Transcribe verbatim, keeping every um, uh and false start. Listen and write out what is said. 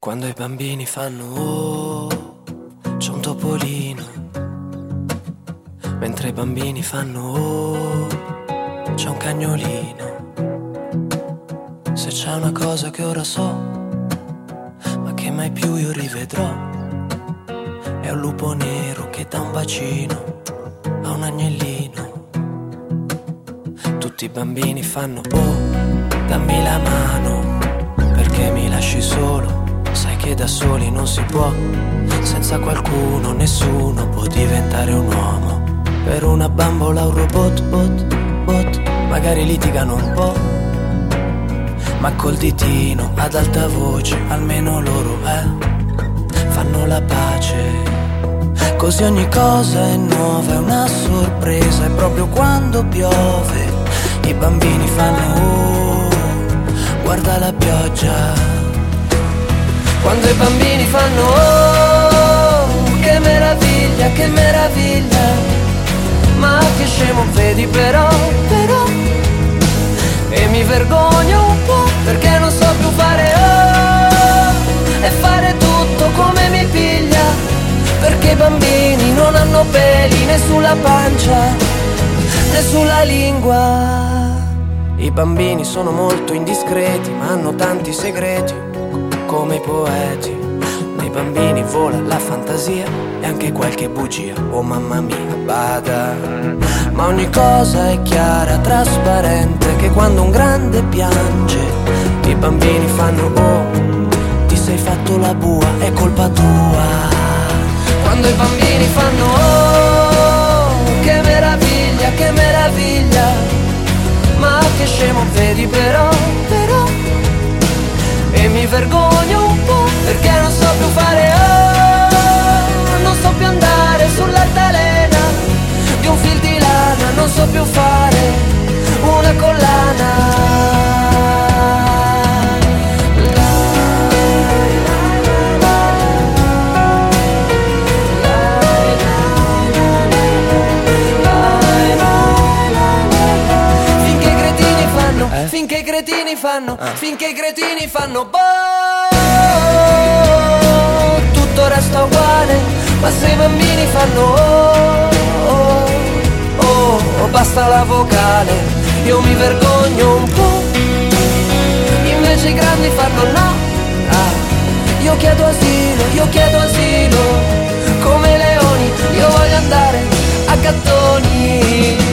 Quando i bambini fanno oh, c'è un topolino. Mentre i bambini fanno oh, c'è un cagnolino. Se c'è una cosa che ora so, ma che mai più io rivedrò, è un lupo nero che dà un bacino a un agnellino. Tutti i bambini fanno oh, dammi la mano, perché mi lasci solo. Sai che da soli non si può, senza qualcuno nessuno può diventare un uomo. Per una bambola un robot, bot, bot, magari litigano un po', ma col ditino ad alta voce almeno loro eh, fanno la pace. Così ogni cosa è nuova, è una sorpresa. E proprio quando piove i bambini fanno oh, guarda la pioggia. Quando i bambini fanno oh, che meraviglia, che meraviglia. Ma che scemo vedi però, però. E mi vergogno un po' perché non so più fare oh, e fare tutto come mi piglia. Perché i bambini non hanno peli né sulla pancia né sulla lingua. I bambini sono molto indiscreti ma hanno tanti segreti come i poeti. Nei bambini vola la fantasia e anche qualche bugia, oh mamma mia, bada. Ma ogni cosa è chiara, trasparente, che quando un grande piange i bambini fanno oh, ti sei fatto la bua, è colpa tua. Quando i bambini fanno oh, che meraviglia, che meraviglia. Ma che scemo vedi però, però. E mi vergogno un po' perché non so più fare oh, non so più andare sull'altalena di un fil di lana, non so più fare una collana. Finché i cretini fanno, eh? finché i cretini fanno, ah. finché i cretini fanno boh, tutto resta uguale. Ma se i bambini fanno oh, oh, oh, oh, basta la vocale, io mi vergogno un po'. Invece i grandi fanno no, ah, io chiedo asilo, io chiedo asilo. Come leoni, io voglio andare a gattoni.